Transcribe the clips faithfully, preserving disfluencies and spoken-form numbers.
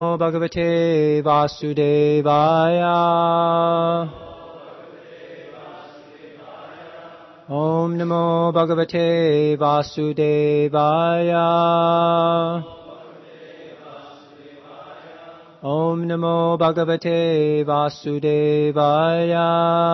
Bhagavate Vasudevaya. Om Namo Bhagavate Vasudevaya. Om Namo Bhagavate Vasudevaya.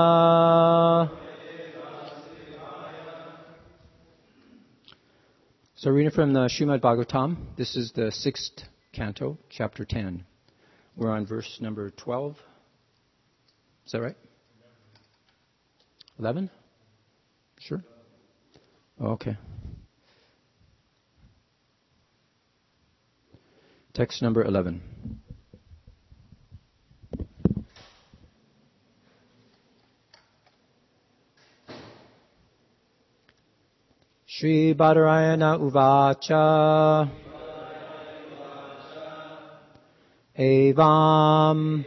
So reading from the Srimad Bhagavatam, this is the sixth canto, chapter ten. We're on verse number twelve. Is that right? eleven? Sure? Okay. Text number eleven. Shri Badarayana Uvacha Evam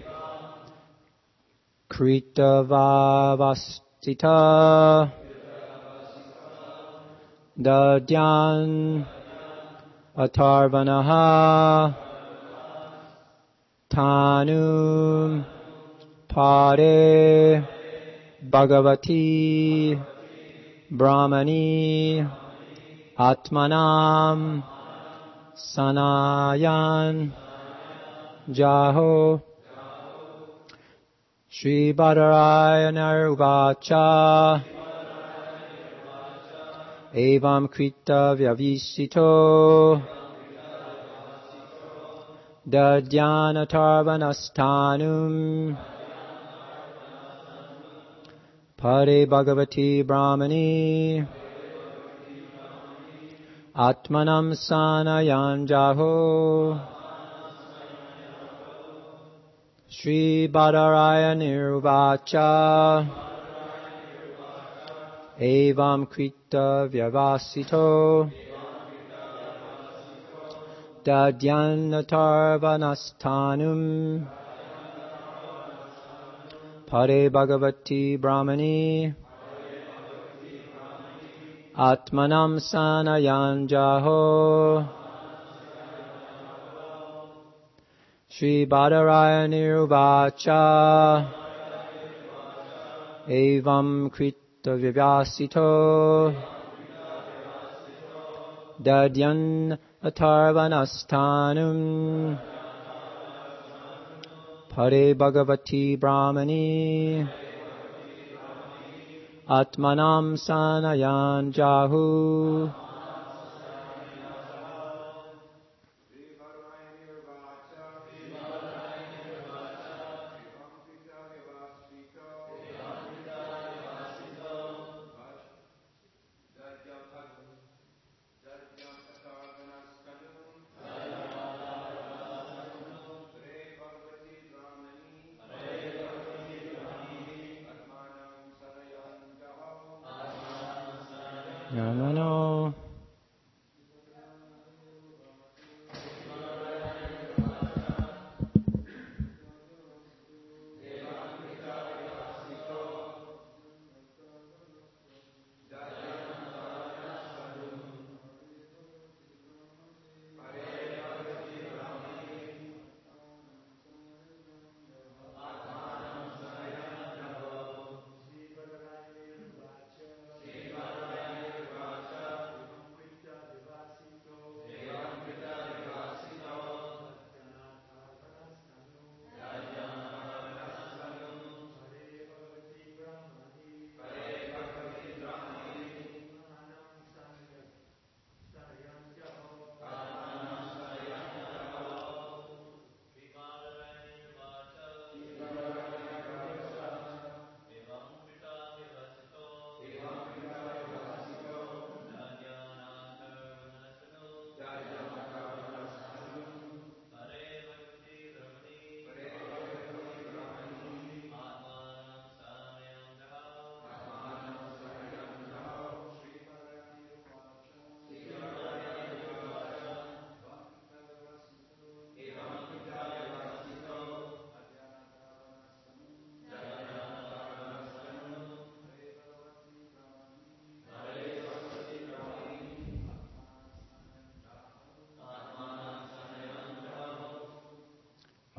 Kritavavastita Dadyan Atarvanaha Tanum Pare Bhagavati Brahmani Atmanam Sanayan Jaho Shri Badarayana Uvacha Evam Krita Vyavishito Dadyana Tarvanastanum Pare Bhagavati Brahmani Atmanam Sanayan Jaho Shri Badarayana Uvacha Evam Krita Vyavasito Dadyana Tarvanastanum Pare Bhagavati Brahmani Atmanam Sanayan Jaho Shri Badarayana Uvacha Evam Krita Vyavasito Dadyan Atarvanastanum Pare Bhagavati Brahmani Atmanam Sanayan Jahu. Yamano.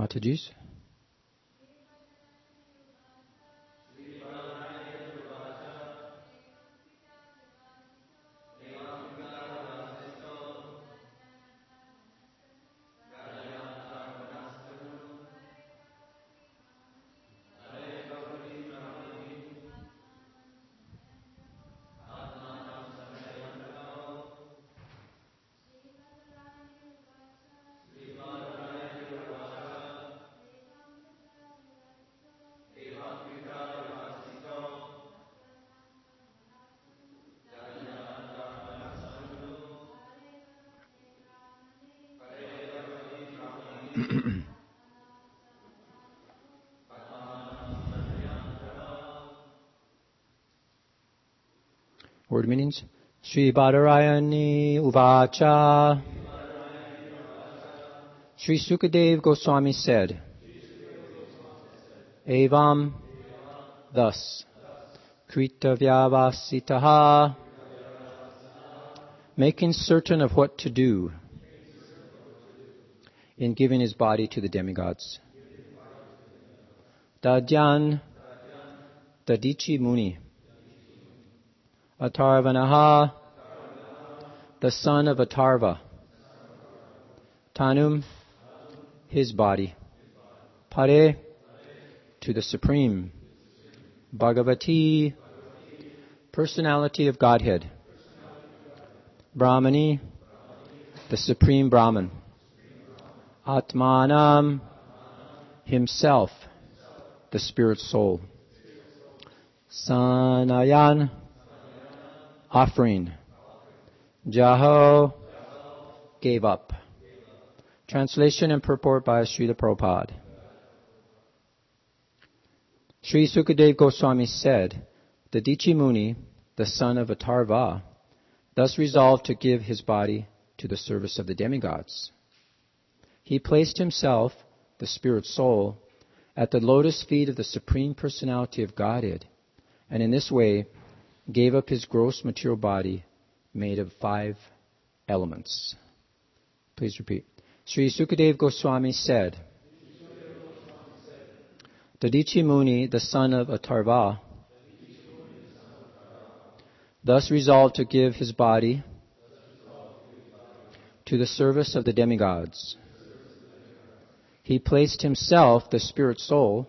Mataji's. Word meanings. Sri Badarayani Uvacha. Sri Sukadev Goswami said, Evam, thus, Kritavyavasitaha, making certain of what to do in giving his body to the demigods. Dadyan, Dadichi Muni. Atarvanaha, the son of Atarva. Tanum, his body. Pare, to the Supreme. Bhagavati, personality of Godhead. Brahmani, the Supreme Brahman. Atmanam, himself, the spirit soul. Sanayan, offering. Jaho, gave up. Translation and purport by Srila Prabhupada. Sri Sukadev Goswami said, the Dichi Muni, the son of Atarva, thus resolved to give his body to the service of the demigods. He placed himself, the spirit soul, at the lotus feet of the Supreme Personality of Godhead, and in this way gave up his gross material body made of five elements. Please repeat. Sri Sukadev Goswami said, Dadichi Muni, the son of Atarva, thus resolved to give his body to the service of the demigods. He placed himself, the spirit soul,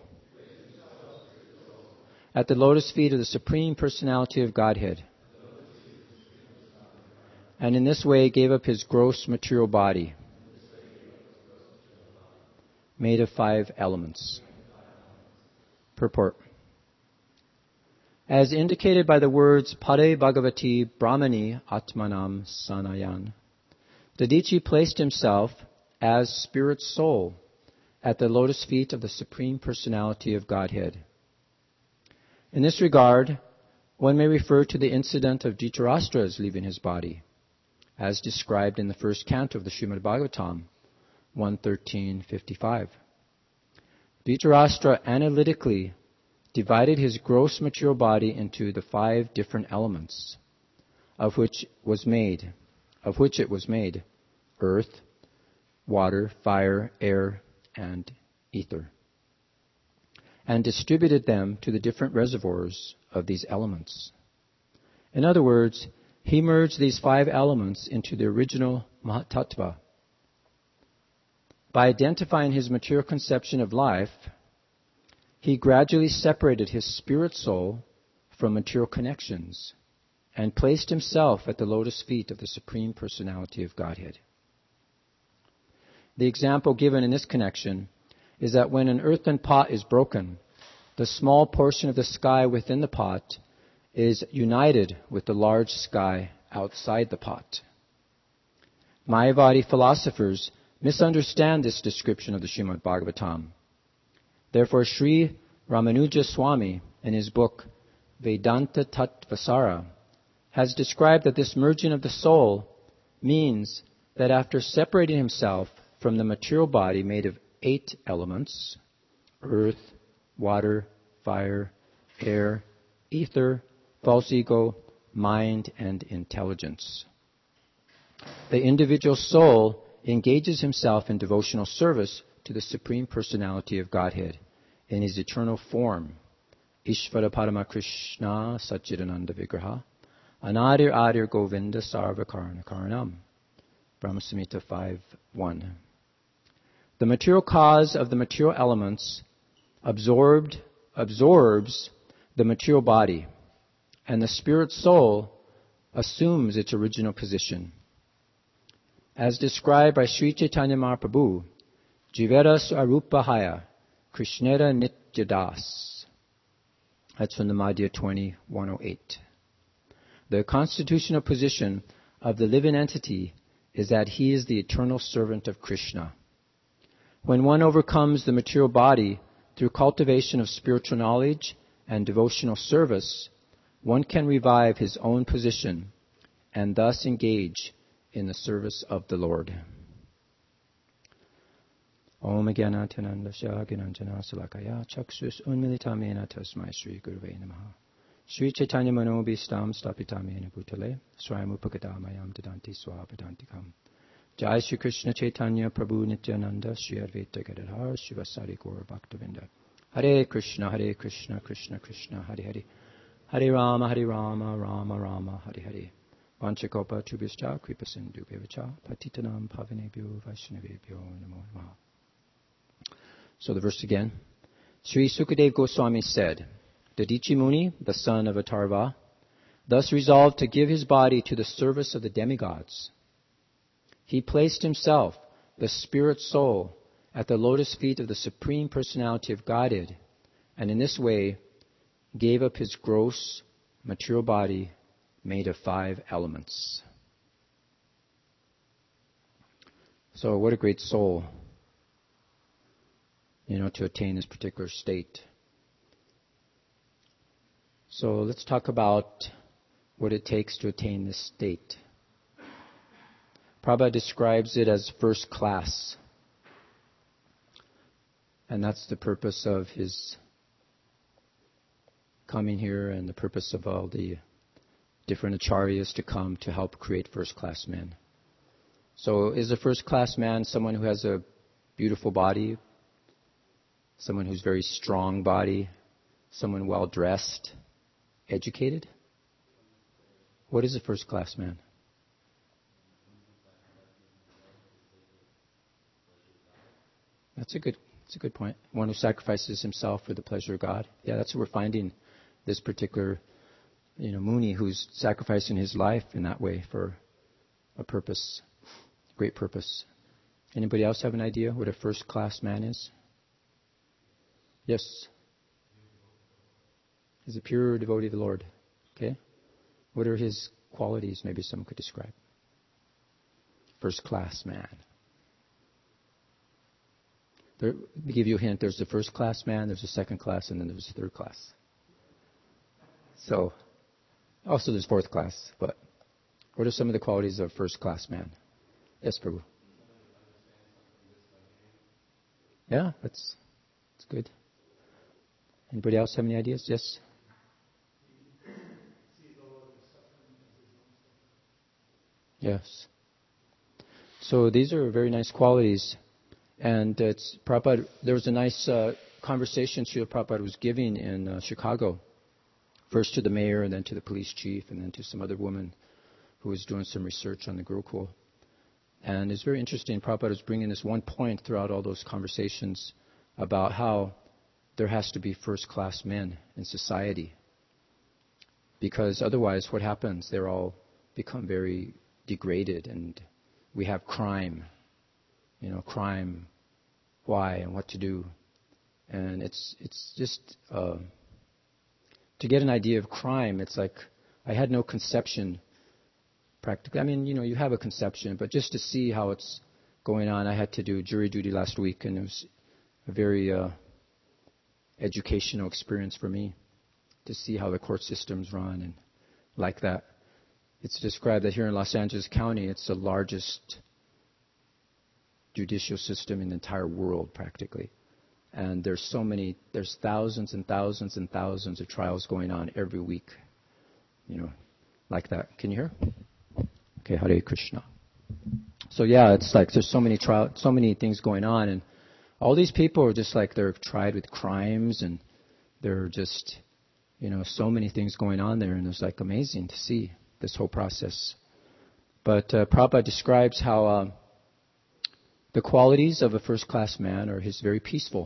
at the lotus feet of the Supreme Personality of Godhead, and in this way gave up his gross material body, made of five elements. Purport. As indicated by the words Pare Bhagavati Brahmani Atmanam Sanayan, Dadichi placed himself as spirit soul at the lotus feet of the Supreme Personality of Godhead. In this regard, one may refer to the incident of Dhritarashtra's leaving his body, as described in the first canto of the Srimad Bhagavatam, one thirteen fifty-five. Dhritarashtra analytically divided his gross material body into the five different elements of which was made, of which it was made: earth, water, fire, air, and ether, and distributed them to the different reservoirs of these elements. In other words, he merged these five elements into the original Mahatattva. By identifying his material conception of life, he gradually separated his spirit soul from material connections and placed himself at the lotus feet of the Supreme Personality of Godhead. The example given in this connection is that when an earthen pot is broken, the small portion of the sky within the pot is united with the large sky outside the pot. Mayavadi philosophers misunderstand this description of the Srimad Bhagavatam. Therefore, Sri Ramanuja Swami, in his book Vedanta Tattvasara, has described that this merging of the soul means that after separating himself from the material body made of eight elements, earth, water, fire, air, ether, false ego, mind, and intelligence, the individual soul engages himself in devotional service to the Supreme Personality of Godhead in His eternal form, Ishvara Parama Krishna Satchidananda Vigraha, Anadir Adir Govinda Sarva Karana Karanam. Brahma Samhita five one. The material cause of the material elements absorbed absorbs the material body, and the spirit soul assumes its original position. As described by Sri Chaitanya Mahaprabhu, Jivera Sarupahaya Krishnera Nityadas. That's from the Madhya twenty one oh eight. The constitutional position of the living entity is that he is the eternal servant of Krishna. When one overcomes the material body through cultivation of spiritual knowledge and devotional service, one can revive his own position and thus engage in the service of the Lord. Om Jnana Tinandasya Gnanjana Salakaya Chakshus Unmilitamena Tasmai Shri Gurave Namaha. Sri Chaitanya Manobhistam Stapitamena Bhutale Swayamupakadamayam Dadanti Swapadantikam. Jai Shri Krishna Chaitanya Prabhu Nityananda Shri Advaita Gadadhar Shivasari Gaura Bhaktavinda. Hare Krishna Hare Krishna Krishna Krishna Hare Hare. Hare Rama Hare Rama Rama Rama Hare Hare. Vanchakopa Tubhischa Kripa Sindhu Bevacha Patitanam Pavanebhyo Vaishnavebhyo Namo Namaha. So the verse again. Sri Sukadev Goswami said, Dadichi Muni, the son of Atharva, thus resolved to give his body to the service of the demigods. He placed himself, the spirit soul, at the lotus feet of the Supreme Personality of Godhead, and in this way gave up his gross material body made of five elements. So what a great soul, you know, to attain this particular state. So let's talk about what it takes to attain this state. Prabhupada describes it as first class. And that's the purpose of his coming here and the purpose of all the different acharyas to come to help create first class men. So is a first class man someone who has a beautiful body, someone who's very strong body, someone well dressed, educated? What is a first class man? That's a good that's a good point. One who sacrifices himself for the pleasure of God. Yeah, that's what we're finding this particular, you know, Muni who's sacrificing his life in that way for a purpose, great purpose. Anybody else have an idea what a first class man is? Yes. He's a pure devotee of the Lord. Okay. What are his qualities? Maybe someone could describe. First class man. There, let me give you a hint. There's the first class man, there's the second class, and then there's the third class. So, also there's fourth class. But what are some of the qualities of first class man? Yes, Prabhu. Yeah, that's that's good. Anybody else have any ideas? Yes. Yes. So these are very nice qualities. And it's Prabhupada, there was a nice uh, conversation Srila Prabhupada was giving in uh, Chicago. First to the mayor, and then to the police chief, and then to some other woman who was doing some research on the Gurukul. And it's very interesting. Prabhupada was bringing this one point throughout all those conversations about how there has to be first-class men in society. Because otherwise, what happens? They're all become very degraded, and we have crime. You know, crime, why and what to do. And it's it's just, uh, to get an idea of crime, it's like I had no conception practically. I mean, you know, you have a conception, but just to see how it's going on, I had to do jury duty last week, and it was a very uh, educational experience for me to see how the court systems run and like that. It's described that here in Los Angeles County, it's the largest judicial system in the entire world practically. And there's so many, there's thousands and thousands and thousands of trials going on every week. You know, like that. Can you hear? Okay, Hare Krishna. So yeah, it's like there's so many trial, so many things going on, and All these people are just like they're tried with crimes, and they're just, you know, so many things going on there, and it's like amazing to see this whole process. But uh, Prabhupada describes how uh, the qualities of a first-class man are he's very peaceful,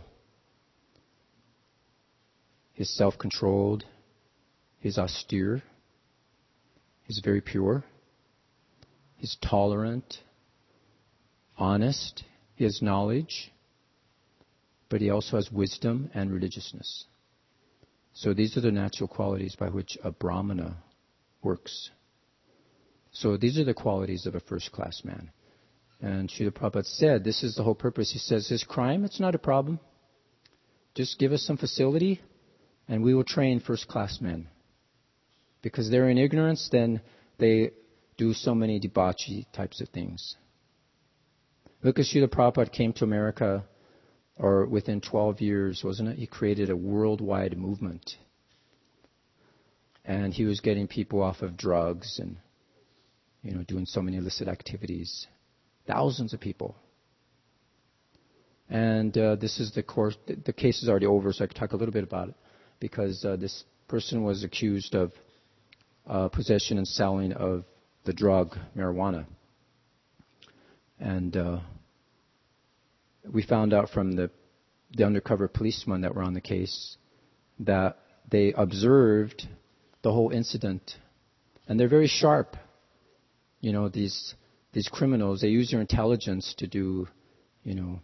he's self-controlled, he's austere, he's very pure, he's tolerant, honest, he has knowledge, but he also has wisdom and religiousness. So these are the natural qualities by which a Brahmana works. So these are the qualities of a first-class man. And Srila Prabhupada said, this is the whole purpose. He says, his crime, it's not a problem. Just give us some facility, and we will train first-class men. Because they're in ignorance, then they do so many debauchery types of things. Look, as Srila Prabhupada came to America, or within twelve years, wasn't it? He created a worldwide movement. And he was getting people off of drugs and, you know, doing so many illicit activities. Thousands of people. And uh, this is the course, the, the case is already over, so I can talk a little bit about it. Because uh, this person was accused of uh, possession and selling of the drug marijuana. And uh, we found out from the, the undercover policemen that were on the case that they observed the whole incident. And they're very sharp. You know, these these criminals, they use their intelligence to do, you know,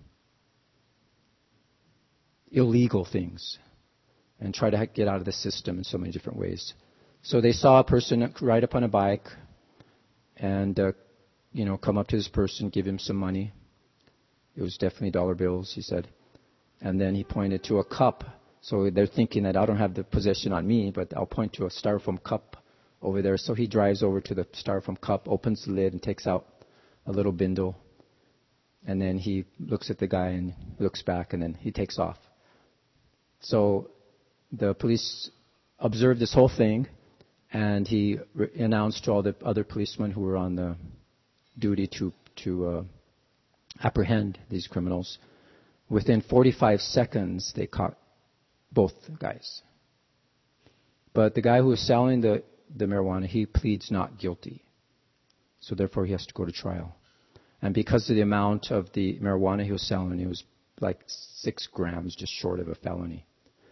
illegal things and try to get out of the system in so many different ways. So they saw a person ride up on a bike and, uh, you know, come up to this person, give him some money. It was definitely dollar bills, he said. And then he pointed to a cup. So they're thinking that I don't have the possession on me, but I'll point to a styrofoam cup over there. So he drives over to the styrofoam cup, opens the lid, and takes out a little bindle. And then he looks at the guy and looks back, and then he takes off. So the police observed this whole thing, and he re- announced to all the other policemen who were on the duty to to uh, apprehend these criminals. Within forty-five seconds, they caught both guys. But the guy who was selling the, the marijuana, he pleads not guilty. So therefore, he has to go to trial. And because of the amount of the marijuana he was selling, it was like six grams, just short of a felony.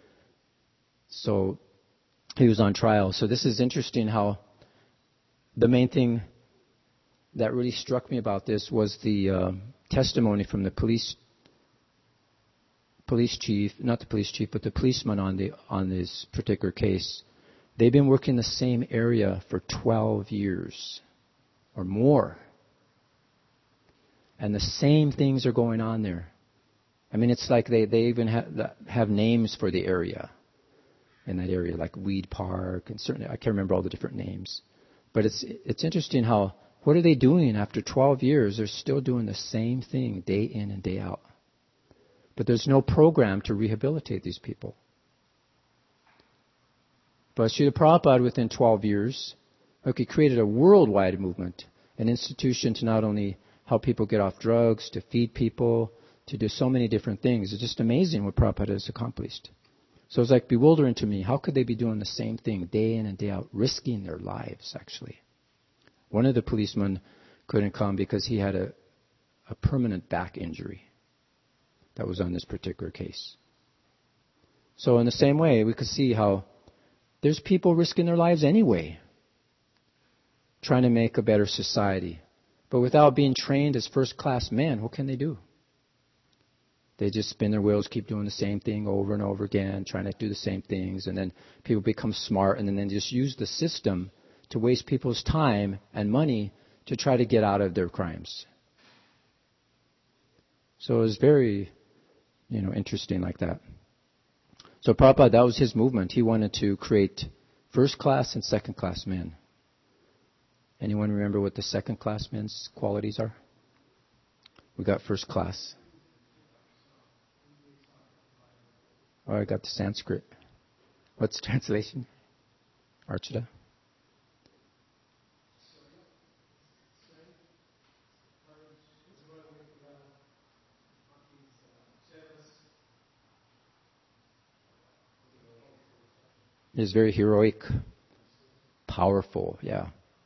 So he was on trial. So this is interesting how the main thing that really struck me about this was the uh, testimony from the police police chief, not the police chief, but the policeman on the on this particular case. They've been working the same area for twelve years or more. And the same things are going on there. I mean, it's like they, they even have, have names for the area. In that area, like Weed Park, and certainly, I can't remember all the different names. But it's it's interesting how, what are they doing after twelve years? They're still doing the same thing day in and day out. But there's no program to rehabilitate these people. But Srila Prabhupada, within twelve years, okay, created a worldwide movement, an institution to not only help people get off drugs, to feed people, to do so many different things. It's just amazing what Prabhupada has accomplished. So it's like bewildering to me. How could they be doing the same thing day in and day out, risking their lives, actually? One of the policemen couldn't come because he had a, a permanent back injury that was on this particular case. So in the same way, we could see how there's people risking their lives anyway, trying to make a better society. But without being trained as first-class men, what can they do? They just spin their wheels, keep doing the same thing over and over again, trying to do the same things, and then people become smart, and then they just use the system to waste people's time and money to try to get out of their crimes. So it was very, you know, interesting like that. So Prabhupada, that was his movement. He wanted to create first-class and second-class men. Anyone remember what the second-class men's qualities are? We got first class. Oh, I got the Sanskrit. What's the translation? Archita? It is very heroic, powerful, yeah.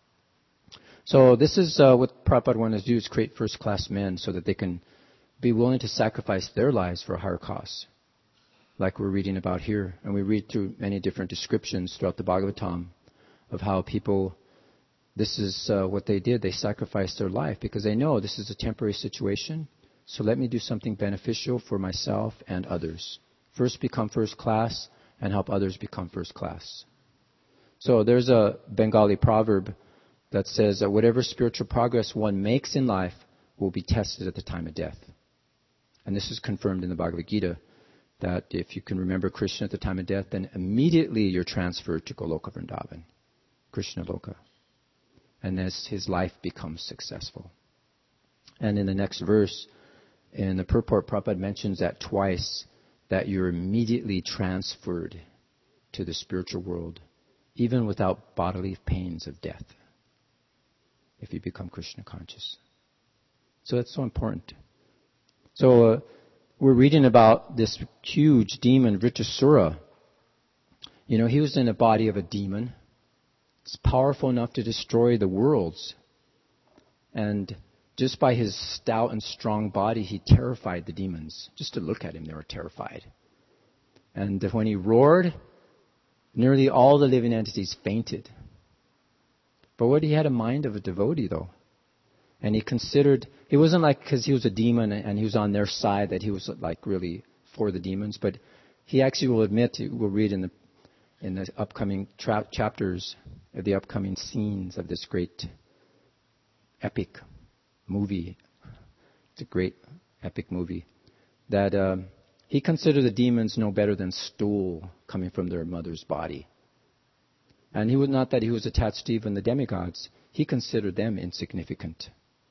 So this is uh, what Prabhupada wanted to do, is create first-class men so that they can be willing to sacrifice their lives for a higher cause, like we're reading about here. And we read through many different descriptions throughout the Bhagavatam of how people, this is uh, what they did. They sacrificed their life because they know this is a temporary situation, so let me do something beneficial for myself and others. First become first class and help others become first class. So there's a Bengali proverb that says that whatever spiritual progress one makes in life will be tested at the time of death. And this is confirmed in the Bhagavad Gita, that if you can remember Krishna at the time of death, then immediately you're transferred to Goloka Vrindavan, Krishna Loka. And as his life becomes successful. And in the next verse, in the purport, Prabhupada mentions that twice, that you're immediately transferred to the spiritual world, even without bodily pains of death, if you become Krishna conscious. So that's so important. So uh, we're reading about this huge demon, Vritrasura. You know, he was in the body of a demon. It's powerful enough to destroy the worlds. And just by his stout and strong body, he terrified the demons. Just to look at him, they were terrified. And when he roared, nearly all the living entities fainted. But what he had a mind of a devotee, though. And he considered, it wasn't like because he was a demon and he was on their side that he was like really for the demons. But he actually will admit, we'll read in the in the upcoming tra- chapters, of the upcoming scenes of this great epic movie. It's a great epic movie. That um, he considered the demons no better than stool coming from their mother's body. And he was not that he was attached to even the demigods. He considered them insignificant.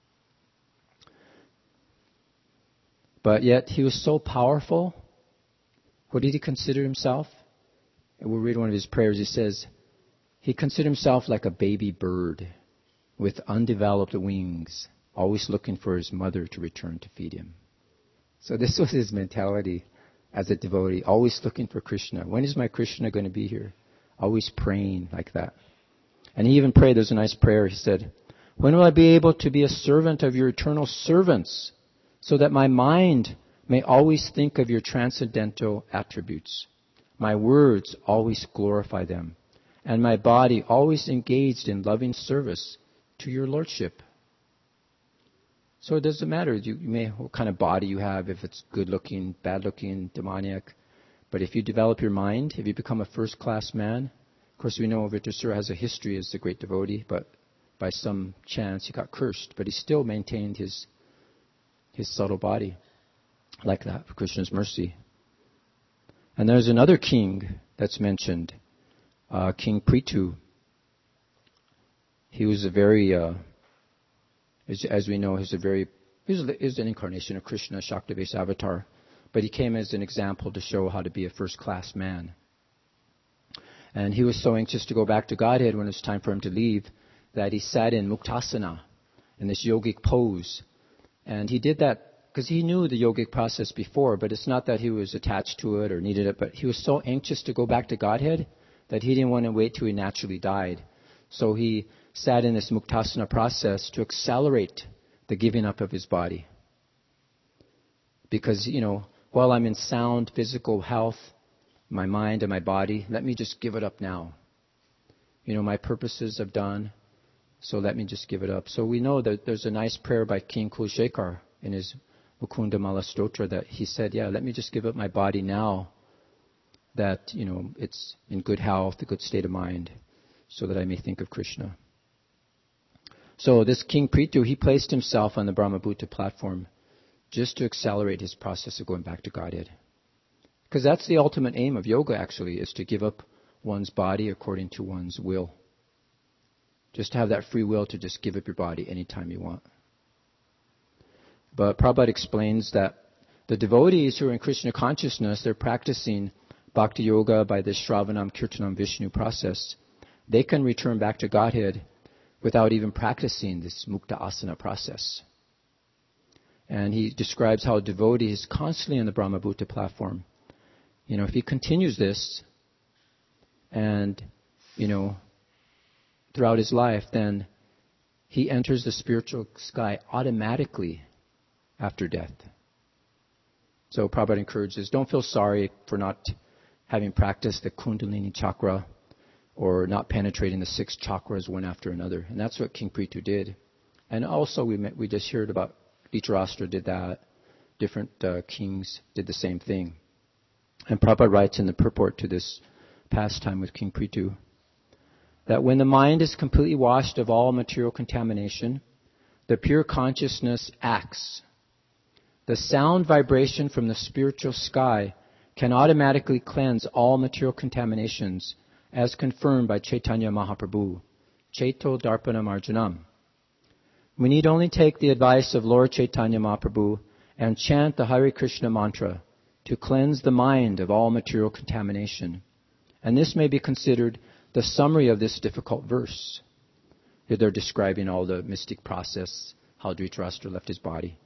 But yet he was so powerful. What did he consider himself? And we'll read one of his prayers. He says, he considered himself like a baby bird with undeveloped wings, always looking for his mother to return to feed him. So this was his mentality as a devotee, always looking for Krishna. When is my Krishna going to be here? Always praying like that. And he even prayed, there's a nice prayer, he said, when will I be able to be a servant of your eternal servants, so that my mind may always think of your transcendental attributes, my words always glorify them, and my body always engaged in loving service to your Lordship. So it doesn't matter you, you may what kind of body you have, if it's good looking, bad looking, demoniac. But if you develop your mind, if you become a first class man, of course we know Vritrasura has a history as a great devotee, but by some chance he got cursed. But he still maintained his his subtle body like that for Krishna's mercy. And there's another king that's mentioned, uh, King Prithu. He was a very, uh, as, as we know, he's a very, he was, he was an incarnation of Krishna, Shakti-based avatar. But he came as an example to show how to be a first-class man. And he was so anxious to go back to Godhead when it was time for him to leave that he sat in Muktasana, in this yogic pose. And he did that because he knew the yogic process before, but it's not that he was attached to it or needed it, but he was so anxious to go back to Godhead that he didn't want to wait till he naturally died. So he sat in this Muktasana process to accelerate the giving up of his body. Because, you know, while I'm in sound physical health, my mind and my body, let me just give it up now. You know, my purposes have done, so let me just give it up. So we know that there's a nice prayer by King Kulshekar in his Mukunda Mala Stotra that he said, yeah, let me just give up my body now that, you know, it's in good health, a good state of mind, so that I may think of Krishna. So this King Prithu, he placed himself on the Brahmabhuta platform just to accelerate his process of going back to Godhead. Because that's the ultimate aim of yoga, actually, is to give up one's body according to one's will. Just to have that free will to just give up your body anytime you want. But Prabhupada explains that the devotees who are in Krishna consciousness, they're practicing Bhakti Yoga by this Shravanam Kirtanam Vishnu process. They can return back to Godhead without even practicing this Mukta Asana process. And he describes how a devotee is constantly on the Brahmabhuta platform. You know, if he continues this, and, you know, throughout his life, then he enters the spiritual sky automatically after death. So Prabhupada encourages, don't feel sorry for not having practiced the Kundalini chakra or not penetrating the six chakras one after another. And that's what King Prithu did. And also we met, we just heard about Dhritarashtra did that. Different uh, kings did the same thing. And Prabhupada writes in the purport to this pastime with King Prithu that when the mind is completely washed of all material contamination, the pure consciousness acts. The sound vibration from the spiritual sky can automatically cleanse all material contaminations, as confirmed by Chaitanya Mahaprabhu, Chaito Darpanam Arjunam. We need only take the advice of Lord Chaitanya Mahaprabhu and chant the Hare Krishna mantra to cleanse the mind of all material contamination. And this may be considered the summary of this difficult verse. Here they're describing all the mystic process, how Dhritarashtra left his body.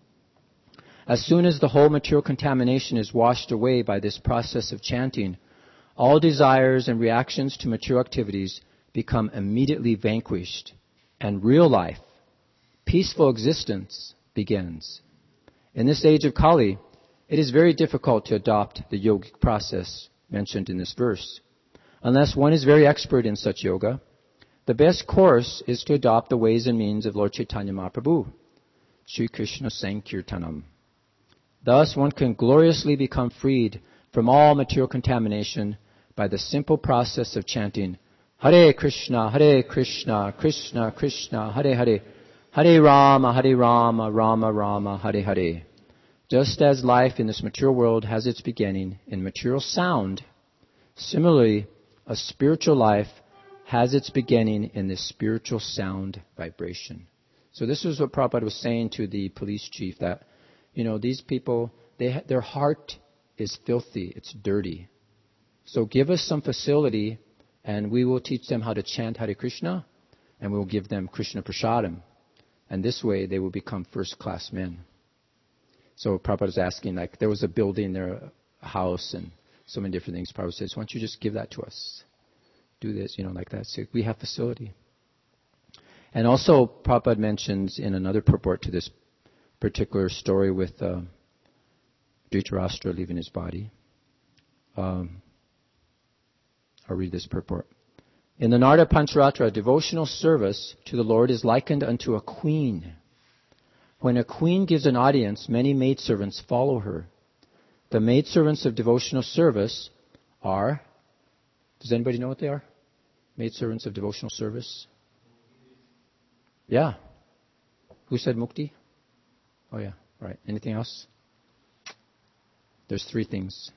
As soon as the whole material contamination is washed away by this process of chanting, all desires and reactions to material activities become immediately vanquished, and real life, peaceful existence, begins. In this age of Kali, it is very difficult to adopt the yogic process mentioned in this verse. Unless one is very expert in such yoga, the best course is to adopt the ways and means of Lord Chaitanya Mahaprabhu, Sri Krishna Sankirtanam. Thus, one can gloriously become freed from all material contamination by the simple process of chanting Hare Krishna, Hare Krishna, Krishna Krishna, Hare Hare, Hare Rama, Hare Rama, Rama Rama, Hare Hare. Just as life in this material world has its beginning in material sound, similarly, a spiritual life has its beginning in this spiritual sound vibration. So this is what Prabhupada was saying to the police chief, that, you know, these people, they ha- their heart is filthy, it's dirty. So give us some facility and we will teach them how to chant Hare Krishna, and we will give them Krishna Prasadam. And this way they will become first-class men. So Prabhupada was asking, like, there was a building there, a house, and so many different things. Prabhupada says, why don't you just give that to us? Do this, you know, like that. So we have facility. And also, Prabhupada mentions in another purport to this particular story with uh, Dhritarashtra leaving his body. Um, I'll read this purport. In the Narada Pancharatra, devotional service to the Lord is likened unto a queen. When a queen gives an audience, many maidservants follow her. The maidservants of devotional service are, does anybody know what they are? Maidservants of devotional service? Yeah. Who said mukti? Oh yeah, right. Anything else? There's three things.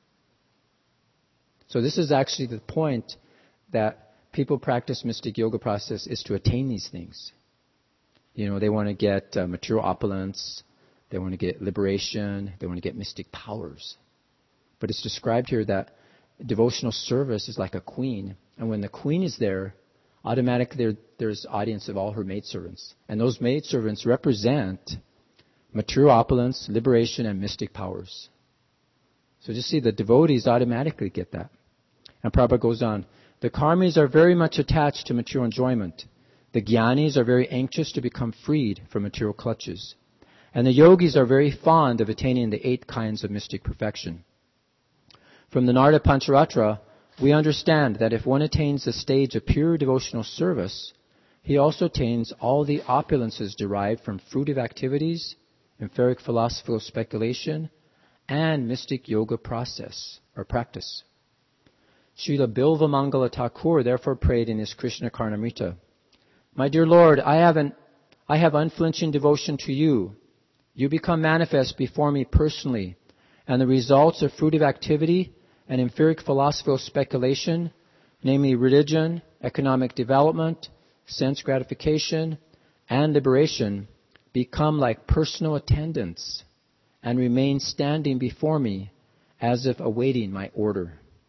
So this is actually the point that people practice mystic yoga process is to attain these things. You know, they want to get uh, material opulence, they want to get liberation, they want to get mystic powers. But it's described here that devotional service is like a queen, and when the queen is there, automatically there, there's audience of all her maidservants. And those maidservants represent material opulence, liberation, and mystic powers. So just see, the devotees automatically get that. And Prabhupada goes on, the karmis are very much attached to material enjoyment. The jnanis are very anxious to become freed from material clutches. And the yogis are very fond of attaining the eight kinds of mystic perfection. From the Narada Pancharatra, we understand that if one attains the stage of pure devotional service, he also attains all the opulences derived from fruitive activities, etheric philosophical speculation, and mystic yoga process or practice. Srila Bilva Mangala Thakur therefore prayed in his Krishna Karnamrita, my dear Lord, I have, an, I have unflinching devotion to you. You become manifest before me personally, and the results of fruitive activity and etheric philosophical speculation, namely religion, economic development, sense gratification, and liberation, become like personal attendants and remain standing before me as if awaiting my order.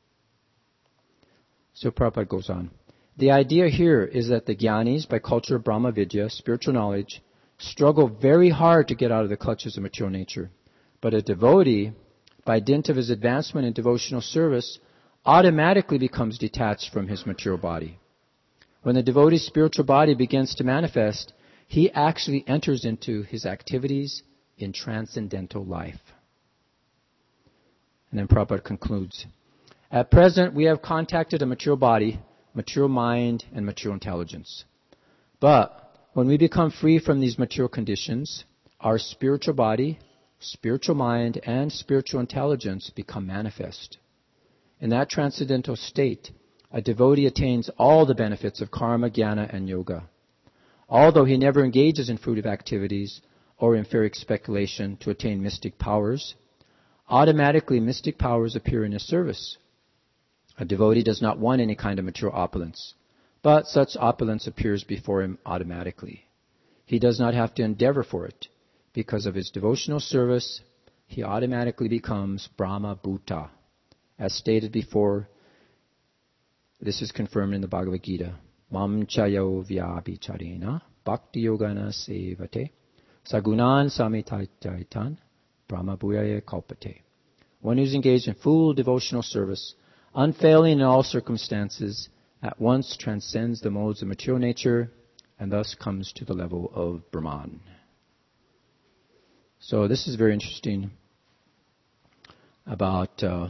So Prabhupada goes on. The idea here is that the jnanis, by culture of Brahma Vidya, spiritual knowledge, struggle very hard to get out of the clutches of material nature. But a devotee, by dint of his advancement in devotional service, automatically becomes detached from his material body. When the devotee's spiritual body begins to manifest, he actually enters into his activities in transcendental life. And then Prabhupada concludes, at present we have contacted a material body, material mind, and material intelligence. But when we become free from these material conditions, our spiritual body, spiritual mind, and spiritual intelligence become manifest. In that transcendental state, a devotee attains all the benefits of karma, jnana, and yoga. Although he never engages in fruitive activities or in etheric speculation to attain mystic powers, automatically mystic powers appear in his service. A devotee does not want any kind of material opulence, but such opulence appears before him automatically. He does not have to endeavor for it. Because of his devotional service, he automatically becomes Brahma Bhuta. As stated before, this is confirmed in the Bhagavad Gita. Mam chayo vyabhicharena bhakti yogana sevate sagunan samitaitan brahma bhuyaye kalpate. One who is engaged in full devotional service, unfailing in all circumstances, at once transcends the modes of material nature and thus comes to the level of Brahman. So this is very interesting about, uh,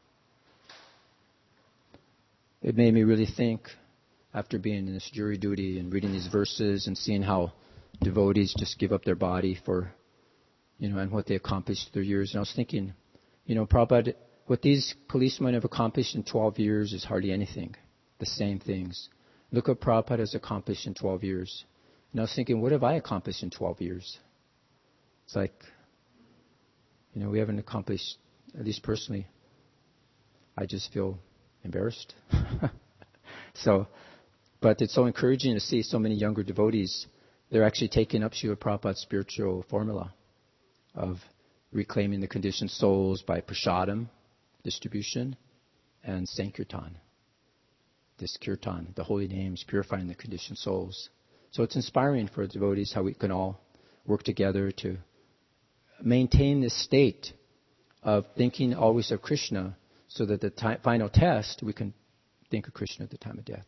it made me really think after being in this jury duty and reading these verses and seeing how devotees just give up their body for, you know, and what they accomplished through years. And I was thinking, you know, Prabhupada, what these policemen have accomplished in twelve years is hardly anything. The same things. Look what Prabhupada has accomplished in twelve years. And I was thinking, what have I accomplished in twelve years? It's like, you know, we haven't accomplished, at least personally, I just feel embarrassed. So, but it's so encouraging to see so many younger devotees, they're actually taking up Srila Prabhupada's spiritual formula of reclaiming the conditioned souls by prasadam distribution and sankirtan. This kirtan, the holy names, purifying the conditioned souls. So it's inspiring for devotees how we can all work together to maintain this state of thinking always of Krishna, so that the ti- final test, we can think of Krishna at the time of death.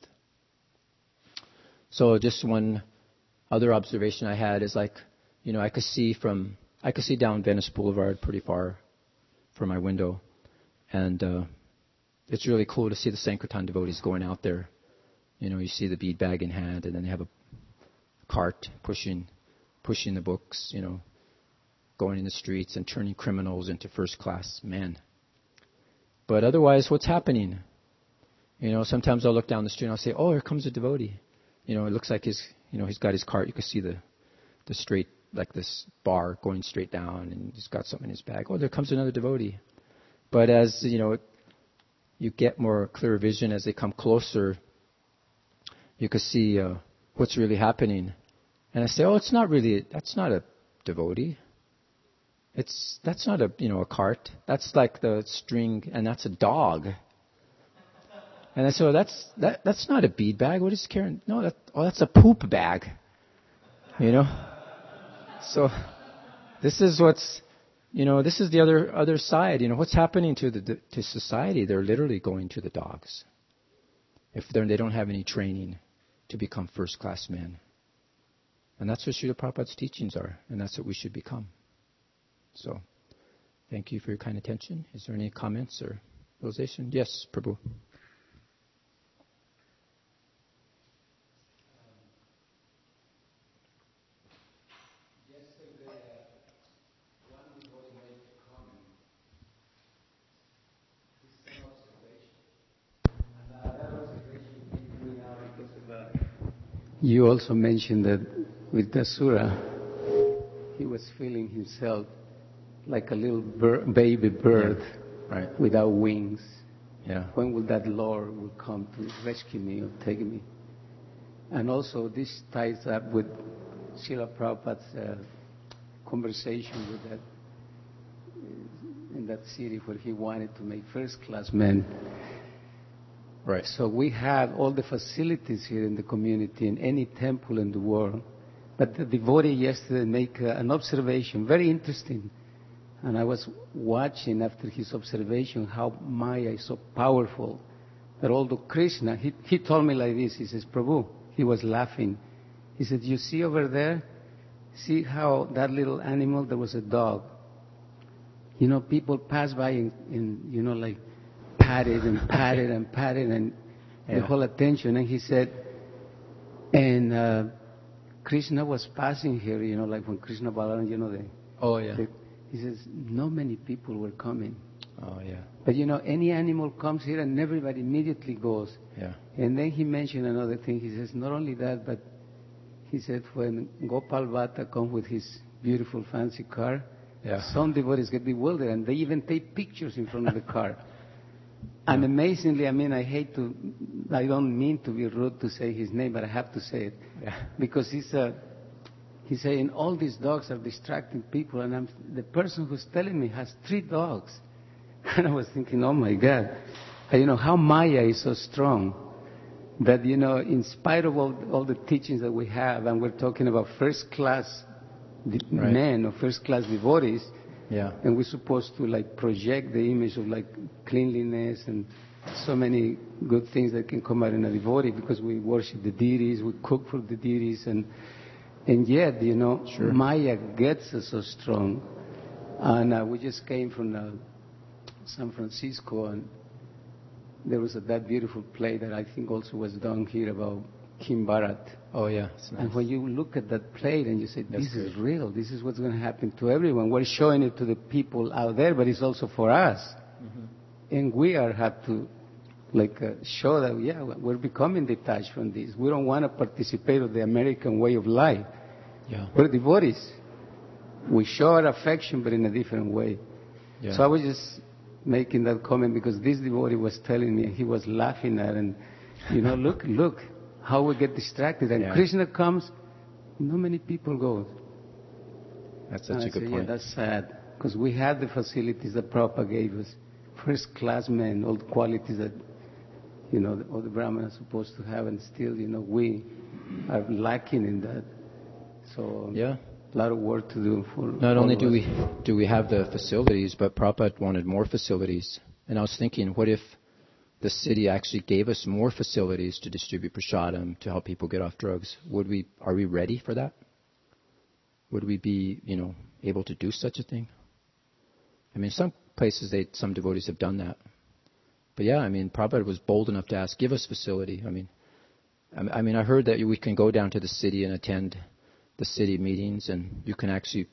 So just one other observation I had is like, you know, I could see from, I could see down Venice Boulevard pretty far from my window. And uh, it's really cool to see the Sankirtan devotees going out there. You know, you see the bead bag in hand, and then they have a cart pushing, pushing the books, you know, going in the streets and turning criminals into first-class men. But otherwise, what's happening? You know, sometimes I'll look down the street and I'll say, oh, here comes a devotee. You know, it looks like his, you know, he's got his cart. You can see the, the straight, like this bar going straight down, and he's got something in his bag. Oh, there comes another devotee. But as, you know, you get more clear vision as they come closer, you can see uh, what's really happening. And I say, oh, it's not really, that's not a devotee. It's, that's not a, you know, a cart. That's like the string, and that's a dog. And I said, oh, that's, that, that's not a bead bag. What is Karen? No, that, oh, that's a poop bag. You know? So, this is what's, you know, this is the other, other side. You know, what's happening to the, to society? They're literally going to the dogs. If they're, they don't have any training to become first-class men. And that's what Srila Prabhupada's teachings are, and that's what we should become. So, thank you for your kind attention. Is there any comments or realization? Yes, Prabhu. You also mentioned that with Dasura, he was feeling himself like a little bir- baby bird, yeah. Right. without wings. Yeah. When will that Lord will come to rescue me or take me? And also this ties up with Srila Prabhupada's uh, conversation with that in that city where he wanted to make first-class men. Right. So we have all the facilities here in the community, in any temple in the world. But the devotee yesterday made uh, an observation, very interesting. And I was watching after his observation how Maya is so powerful that although Krishna, he, he told me like this, he says, Prabhu, he was laughing. He said, you see over there, see how that little animal, there was a dog. You know, people pass by and, and you know, like pat it and pat it and pat it and yeah. the whole attention. And he said, and uh, Krishna was passing here, you know, like when Krishna Balaram, you know, the, oh yeah. The, he says, not many people were coming. Oh, yeah. But, you know, any animal comes here and everybody immediately goes. Yeah. And then he mentioned another thing. He says, not only that, but he said when Gopal Bhatta comes with his beautiful fancy car, yeah. some devotees get bewildered and they even take pictures in front of the car. Yeah. And amazingly, I mean, I hate to, I don't mean to be rude to say his name, but I have to say it. Yeah. Because he's a... He's saying all these dogs are distracting people, and I'm, the person who's telling me has three dogs. And I was thinking, oh my God, you know, how Maya is so strong that, you know, in spite of all, all the teachings that we have, and we're talking about first-class de- right. men or first-class devotees, yeah. and we're supposed to, like, project the image of, like, cleanliness and so many good things that can come out in a devotee because we worship the deities, we cook for the deities, and And yet, you know, sure. Maya gets us so strong. And uh, we just came from uh, San Francisco, and there was a, that beautiful play that I think also was done here about Kim Bharat. Oh, yeah. Nice. And when you look at that play and you say, this That's is good. real, this is what's going to happen to everyone. We're showing it to the people out there, but it's also for us. Mm-hmm. And we are have to like uh, show that, yeah, we're becoming detached from this. We don't want to participate in the American way of life. Yeah. We're devotees. We show our affection, but in a different way. Yeah. So I was just making that comment because this devotee was telling me, and he was laughing at, and, you know, look, look, how we get distracted. And yeah. Krishna comes, not many people go. That's such and a I good say, point. Yeah, that's sad, because we had the facilities that Prabhupada gave us. First-class men, all the qualities that, you know, all the Brahmanas are supposed to have, and still, you know, we are lacking in that. So yeah. a lot of work to do. For Not only do we do we have the facilities, but Prabhupada wanted more facilities. And I was thinking, what if the city actually gave us more facilities to distribute prasadam, to help people get off drugs? Would we? Are we ready for that? Would we be, you know, able to do such a thing? I mean, some places, they, some devotees have done that. But yeah, I mean, Prabhupada was bold enough to ask, give us facility. I mean, I mean, I heard that we can go down to the city and attend the city meetings, and you can actually,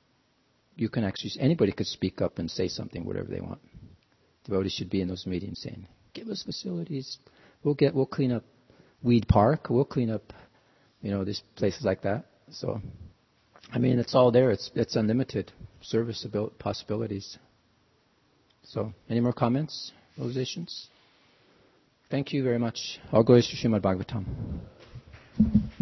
you can actually, anybody could speak up and say something, whatever they want. Devotees should be in those meetings saying, give us facilities. We'll get, we'll clean up Weed Park. We'll clean up, you know, these places like that. So, I mean, it's all there. It's it's unlimited service abil- possibilities. So, any more comments, realizations? Thank you very much. All glories to Srimad Bhagavatam.